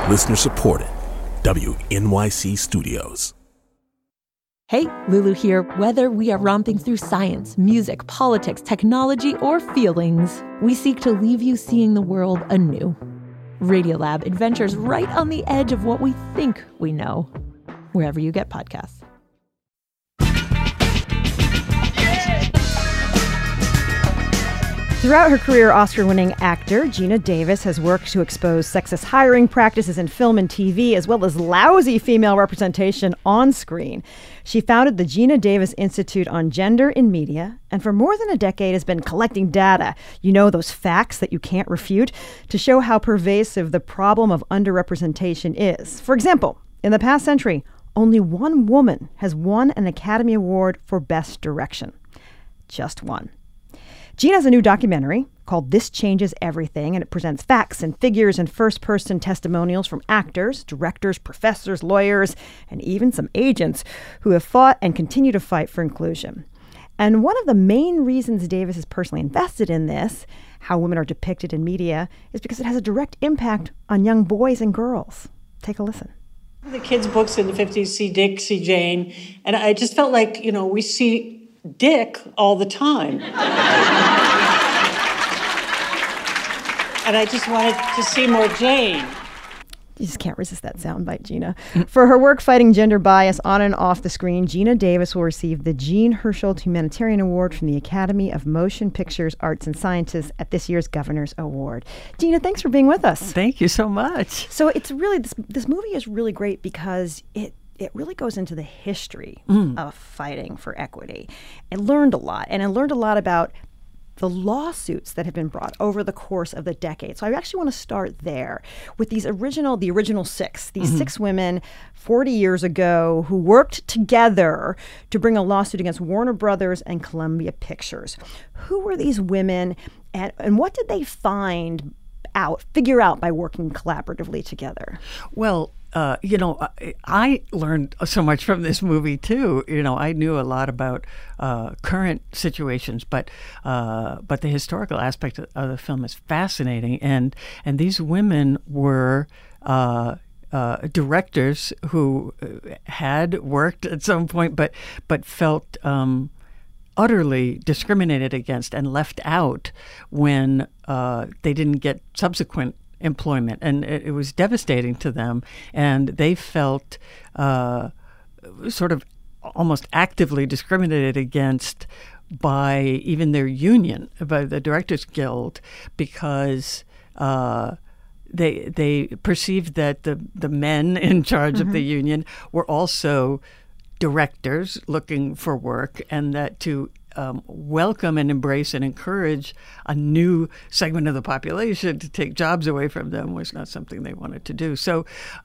Listener supported. WNYC Studios. Hey, Lulu here. Whether we are romping through science, music, politics, technology, or feelings, we seek to leave you seeing the world anew. Radiolab adventures right on the edge of what we think we know, wherever you get podcasts. Throughout her career, Oscar-winning actor Geena Davis has worked to expose sexist hiring practices in film and TV, as well as lousy female representation on screen. She founded the Geena Davis Institute on Gender in Media, and for more than a decade has been collecting data, those facts that you can't refute, to show how pervasive the problem of underrepresentation is. For example, in the past century, only one woman has won an Academy Award for Best Direction. Just one. Geena has a new documentary called This Changes Everything, and it presents facts and figures and first-person testimonials from actors, directors, professors, lawyers, and even some agents who have fought and continue to fight for inclusion. And one of the main reasons Davis is personally invested in this, how women are depicted in media, is because it has a direct impact on young boys and girls. Take a listen. The kids' books in the 50s see Dick, see Jane, and I just felt like, we see Dick all the time. And I just wanted to see more Jane. You just can't resist that soundbite, Geena. For her work fighting gender bias on and off the screen, Geena Davis will receive the Jean Hersholt Humanitarian Award from the Academy of Motion Pictures, Arts and Sciences at this year's Governor's Award. Geena, thanks for being with us. Thank you so much. So it's really, this movie is really great because it really goes into the history of fighting for equity. I learned a lot, and I learned a lot about the lawsuits that have been brought over the course of the decade. So I actually want to start there with the original six, six women 40 years ago who worked together to bring a lawsuit against Warner Brothers and Columbia Pictures. Who were these women, and what did they figure out by working collaboratively together? Well, I learned so much from this movie too. I knew a lot about current situations, but the historical aspect of the film is fascinating. And these women were directors who had worked at some point, but felt utterly discriminated against and left out when they didn't get subsequent employment, and it was devastating to them, and they felt sort of almost actively discriminated against by even their union, by the Directors Guild, because they perceived that the men in charge of the union were also directors looking for work, and that to welcome and embrace and encourage a new segment of the population to take jobs away from them was not something they wanted to do. So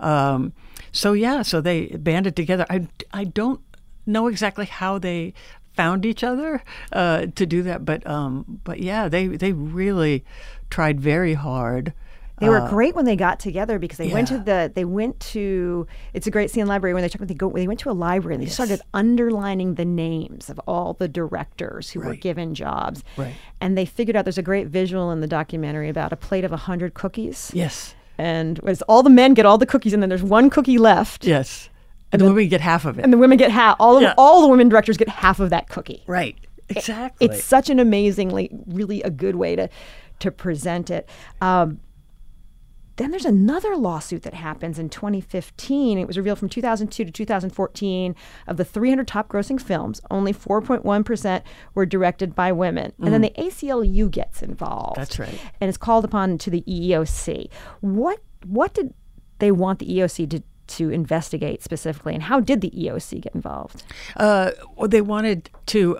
they banded together. I don't know exactly how they found each other to do that, but yeah, they really tried very hard. They were great when they got together because they went to it's a great scene in the library when they went to a library and they started underlining the names of all the directors who were given jobs. Right. And they figured out there's a great visual in the documentary about a plate of 100 cookies. Yes. And all the men get all the cookies and then there's one cookie left. Yes. And the women get half of it. And the women get half. All the women directors get half of that cookie. Right. Exactly. It's such an amazingly, really a good way to present it. Then there's another lawsuit that happens in 2015. It was revealed from 2002 to 2014 of the 300 top grossing films, only 4.1% were directed by women. And then the ACLU gets involved. That's right. And it's called upon to the EEOC. What did they want the EEOC to investigate specifically, and how did the EEOC get involved? Well, they wanted to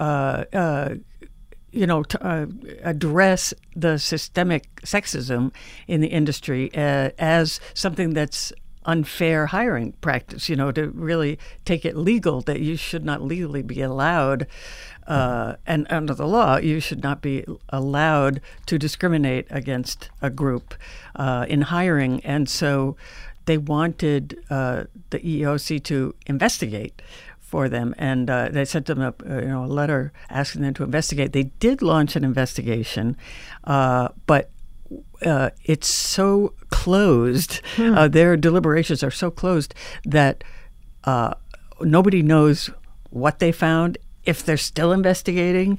address the systemic sexism in the industry as something that's unfair hiring practice, to really take it legal, that you should not legally be allowed, and under the law, you should not be allowed to discriminate against a group in hiring. And so they wanted the EEOC to investigate for them, and they sent them a letter asking them to investigate. They did launch an investigation, but it's so closed. Their deliberations are so closed that nobody knows what they found, if they're still investigating,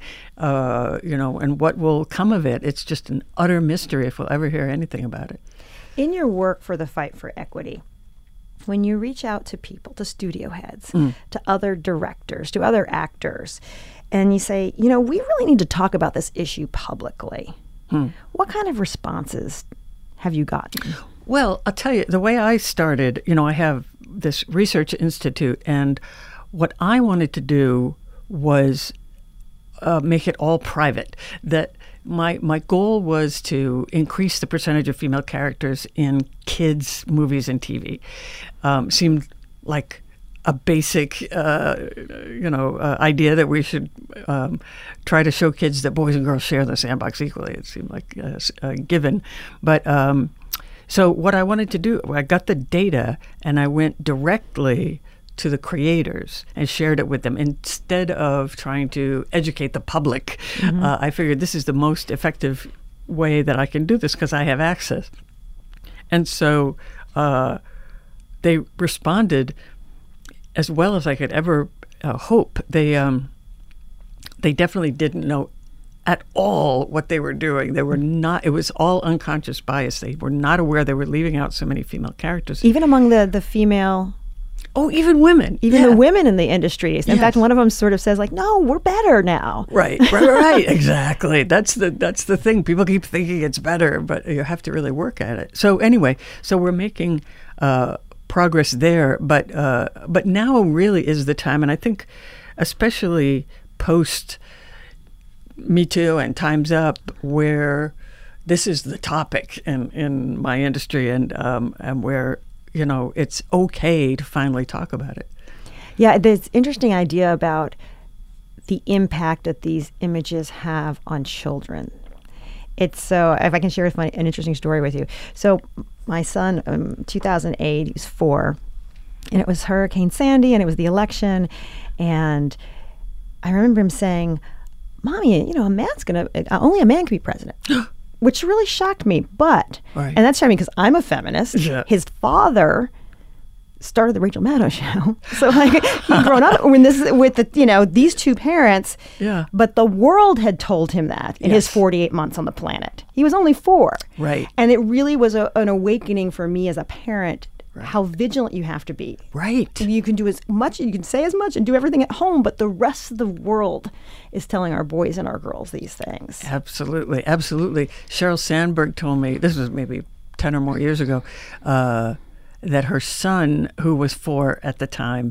and what will come of it. It's just an utter mystery if we'll ever hear anything about it. In your work for the Fight for Equity, when you reach out to people, to studio heads, to other directors, to other actors, and you say, we really need to talk about this issue publicly, what kind of responses have you gotten? Well, I'll tell you, the way I started, I have this research institute, and what I wanted to do was make it all private. That my goal was to increase the percentage of female characters in kids' movies and TV. Seemed like a basic, idea that we should try to show kids that boys and girls share the sandbox equally. It seemed like a given. But so what I wanted to do, I got the data and I went directly to the creators and shared it with them instead of trying to educate the public. I figured this is the most effective way that I can do this because I have access. And so they responded as well as I could ever hope. They definitely didn't know at all what they were doing. They were not, it was all unconscious bias. They were not aware they were leaving out so many female characters. Even among the female... Oh, even women. Even the women in the industry. In fact, one of them sort of says, like, no, we're better now. Right. Exactly. That's the thing. People keep thinking it's better, but you have to really work at it. So anyway, we're making progress there, but now really is the time, and I think especially post Me Too and Time's Up, where this is the topic in my industry, and where it's okay to finally talk about it. Yeah, this interesting idea about the impact that these images have on children. It's so, if I can share an interesting story with you. So my son, 2008, he was 4, and it was Hurricane Sandy, and it was the election, and I remember him saying, Mommy, only a man can be president. Which really shocked me, but, and that's shocking me because I'm a feminist. Yeah. His father started the Rachel Maddow show. So he'd grown up with these two parents. Yeah. But the world had told him that in his 48 months on the planet. He was only 4. Right. And it really was an awakening for me as a parent. Right. How vigilant you have to be. Right. You can do as much, you can say as much and do everything at home, but the rest of the world is telling our boys and our girls these things. Absolutely. Sheryl Sandberg told me, this was maybe 10 or more years ago, that her son, who was 4 at the time,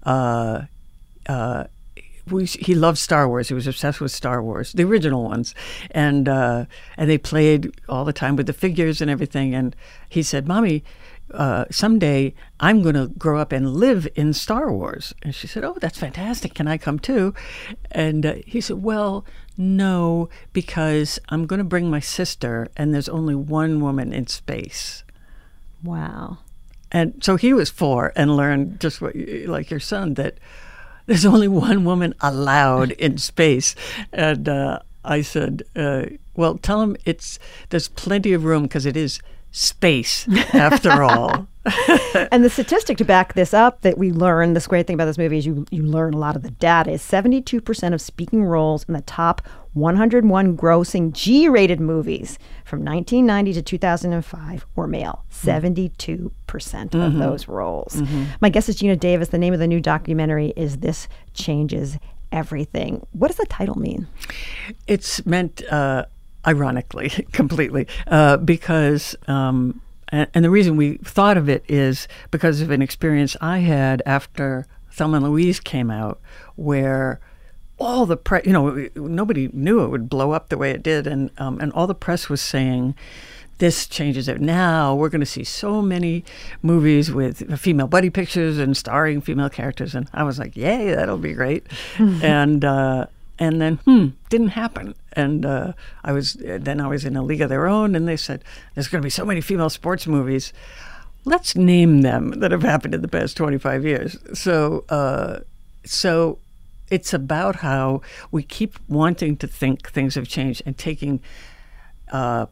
he loved Star Wars. He was obsessed with Star Wars, the original ones, and they played all the time with the figures and everything. And he said, Mommy, someday I'm going to grow up and live in Star Wars. And she said, oh, that's fantastic. Can I come too? And he said, well, no, because I'm going to bring my sister, and there's only one woman in space. Wow. And so he was 4 and learned just like your son, that there's only one woman allowed in space. And I said, well, tell him there's plenty of room because it is space after all. And the statistic to back this up that we learn, this great thing about this movie is you learn a lot of the data, is 72% of speaking roles in the top 101 grossing G-rated movies from 1990 to 2005 were male. 72% of those roles. My guest is Geena Davis. The name of the new documentary is This Changes Everything. What does the title mean? It's meant ironically, completely, because, and the reason we thought of it is because of an experience I had after Thelma and Louise came out, where all the press, nobody knew it would blow up the way it did, and all the press was saying, this changes it. Now we're going to see so many movies with female buddy pictures and starring female characters, and I was like, yay, that'll be great, and then didn't happen. And I was in A League of Their Own, and they said there's going to be so many female sports movies. Let's name them that have happened in the past 25 years. So it's about how we keep wanting to think things have changed and taking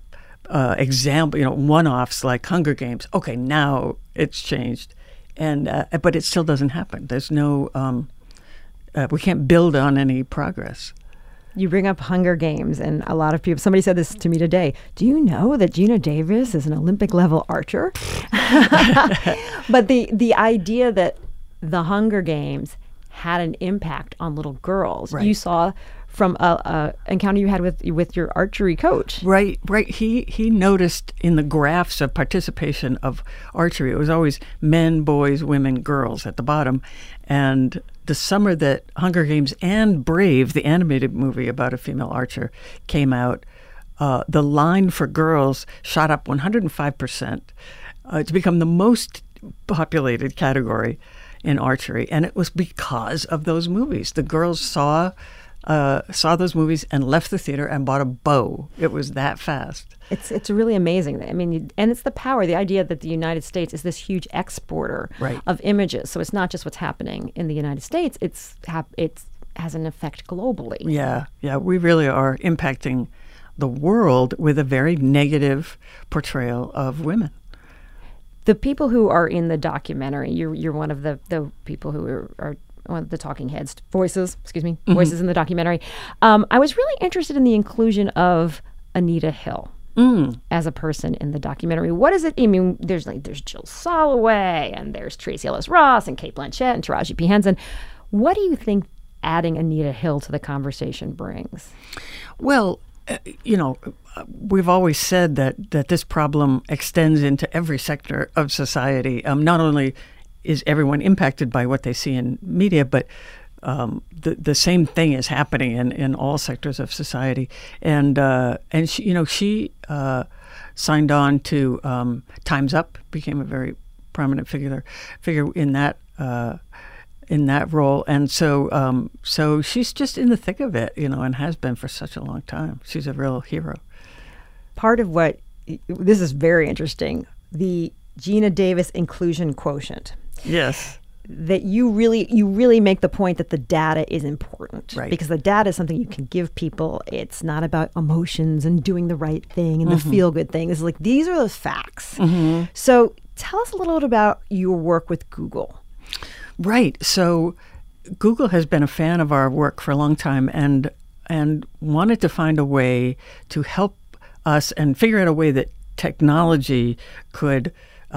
example, one-offs like Hunger Games. Okay, now it's changed, but it still doesn't happen. There's no, we can't build on any progress. You bring up Hunger Games, and a lot of people, somebody said this to me today. Do you know that Geena Davis is an Olympic-level archer? But the idea that the Hunger Games had an impact on little girls, right. You saw from a encounter you had with your archery coach. Right. He noticed in the graphs of participation of archery, it was always men, boys, women, girls at the bottom. And the summer that Hunger Games and Brave, the animated movie about a female archer, came out, the line for girls shot up 105% to become the most populated category in archery. And it was because of those movies. The girls saw those movies and left the theater and bought a bow. It was that fast. It's really amazing. I mean, and it's the power, the idea that the United States is this huge exporter right. of images. So it's not just what's happening in the United States. It has an effect globally. Yeah. We really are impacting the world with a very negative portrayal of women. The people who are in the documentary, you're one of the people who are one of the talking heads, voices in the documentary. I was really interested in the inclusion of Anita Hill as a person in the documentary. What is it? I mean, there's Jill Soloway, and there's Tracy Ellis Ross, and Cate Blanchett, and Taraji P. Henson. What do you think adding Anita Hill to the conversation brings? Well, we've always said that this problem extends into every sector of society. Not only is everyone impacted by what they see in media, but the same thing is happening in all sectors of society. And she signed on to Time's Up, became a very prominent figure in that role, and so she's just in the thick of it, and has been for such a long time. She's a real hero. Part of this is very interesting, the Geena Davis inclusion quotient. Yes. That you really make the point that the data is important, right. Because the data is something you can give people. It's not about emotions and doing the right thing and the feel-good thing. It's like, these are the facts. Mm-hmm. So tell us a little bit about your work with Google. Right. So Google has been a fan of our work for a long time and wanted to find a way to help us and figure out a way that technology could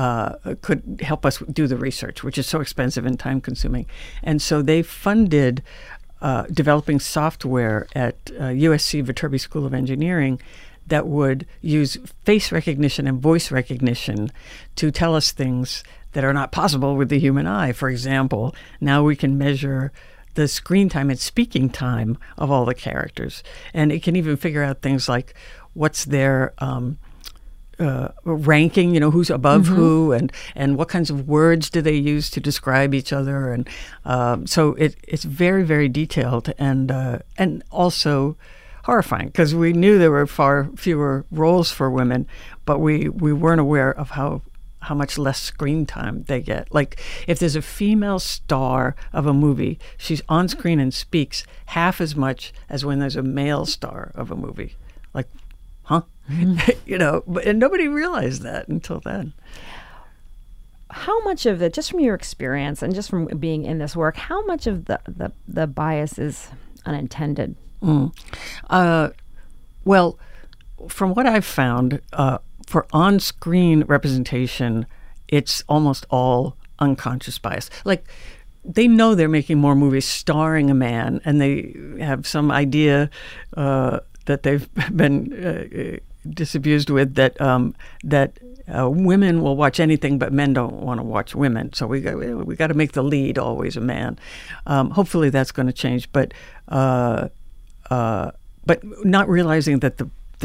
help us do the research, which is so expensive and time-consuming. And so they funded developing software at USC Viterbi School of Engineering that would use face recognition and voice recognition to tell us things that are not possible with the human eye. For example, now we can measure the screen time and speaking time of all the characters. And it can even figure out things like what's their ranking, who's above who, and what kinds of words do they use to describe each other. And so it's very, very detailed and also horrifying, because we knew there were far fewer roles for women, but we weren't aware of how much less screen time they get. Like, if there's a female star of a movie, she's on screen and speaks half as much as when there's a male star of a movie. Like, huh? And nobody realized that until then. How much of it, just from your experience and just from being in this work, how much of the bias is unintended? Well, from what I've found, for on-screen representation, it's almost all unconscious bias. Like, they know they're making more movies starring a man, and they have some idea that they've been disabused with that women will watch anything, but men don't want to watch women. So we got to make the lead always a man. Hopefully that's going to change, but not realizing that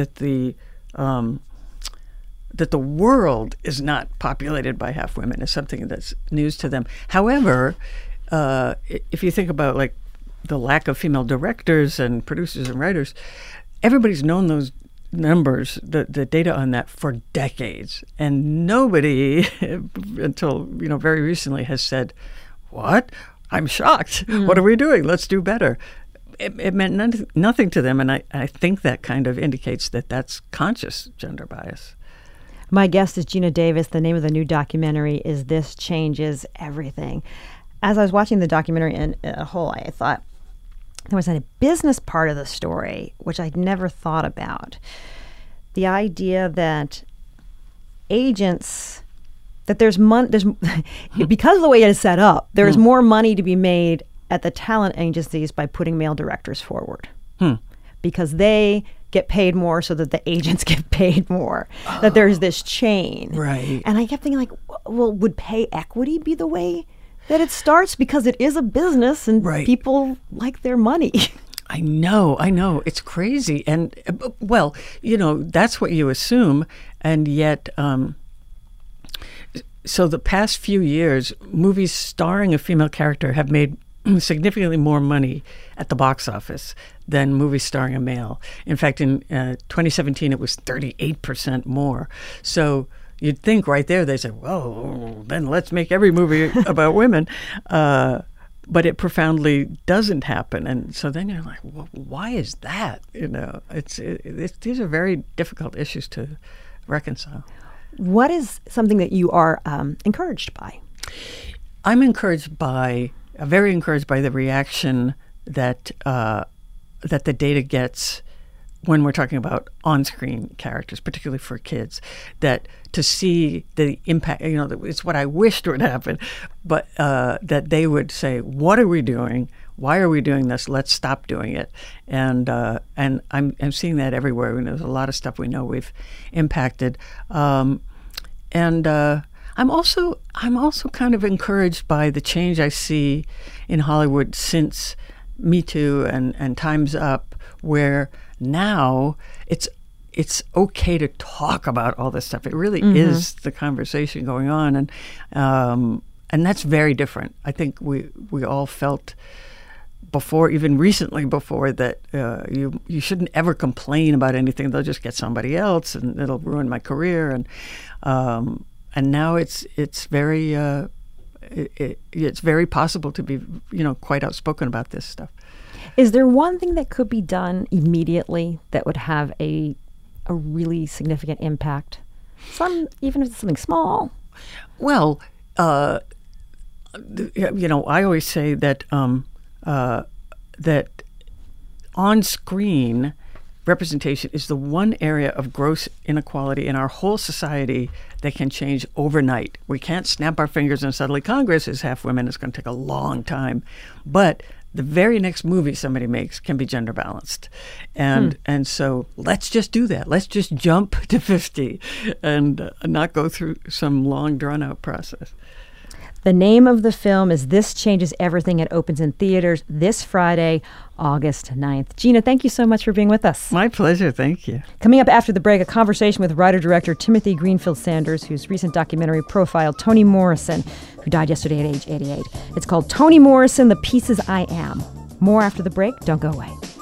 the world is not populated by half women is something that's news to them. However, if you think about like the lack of female directors and producers and writers, everybody's known those numbers, the data on that for decades, and nobody until very recently has said, "What? I'm shocked. What are we doing? Let's do better." it meant nothing to them, and I think that kind of indicates that that's conscious gender bias. My guest is Geena Davis. The name of the new documentary is This Changes Everything. As I was watching the documentary in a whole, I thought there was a business part of the story which I'd never thought about. The idea that agents, that there's because of the way it is set up, there's more money to be made at the talent agencies by putting male directors forward. Because they get paid more so that the agents get paid more. That there's this chain. Right. And I kept thinking, like, well, would pay equity be the way that it starts? Because it is a business and people like their money. I know. It's crazy. And, well, that's what you assume. And yet, so the past few years, movies starring a female character have made significantly more money at the box office than movies starring a male. In fact, in 2017, it was 38% more. So you'd think right there, they say, well, then let's make every movie about women. But it profoundly doesn't happen. And so then you're like, well, why is that? These are very difficult issues to reconcile. What is something that you are encouraged by? I'm very encouraged by the reaction that the data gets when we're talking about on-screen characters, particularly for kids, that to see the impact, it's what I wished would happen, but that they would say, what are we doing? Why are we doing this? Let's stop doing it. And I'm seeing that everywhere. There's a lot of stuff we know we've impacted. I'm also kind of encouraged by the change I see in Hollywood since Me Too and Time's Up, where now it's okay to talk about all this stuff. It really is the conversation going on, and that's very different. I think we all felt before, even recently before, that you shouldn't ever complain about anything. They'll just get somebody else, and it'll ruin my career. And now it's very it's very possible to be quite outspoken about this stuff. Is there one thing that could be done immediately that would have a really significant impact? Even if it's something small. Well, I always say that that on-screen representation is the one area of gross inequality in our whole society that can change overnight. We can't snap our fingers and suddenly Congress is half women. It's going to take a long time. But the very next movie somebody makes can be gender balanced. And so let's just do that. Let's just jump to 50 and not go through some long, drawn-out process. The name of the film is This Changes Everything. It opens in theaters this Friday, August 9th. Geena, thank you so much for being with us. My pleasure. Thank you. Coming up after the break, a conversation with writer-director Timothy Greenfield Sanders, whose recent documentary profiled Toni Morrison, who died yesterday at age 88. It's called Toni Morrison, The Pieces I Am. More after the break. Don't go away.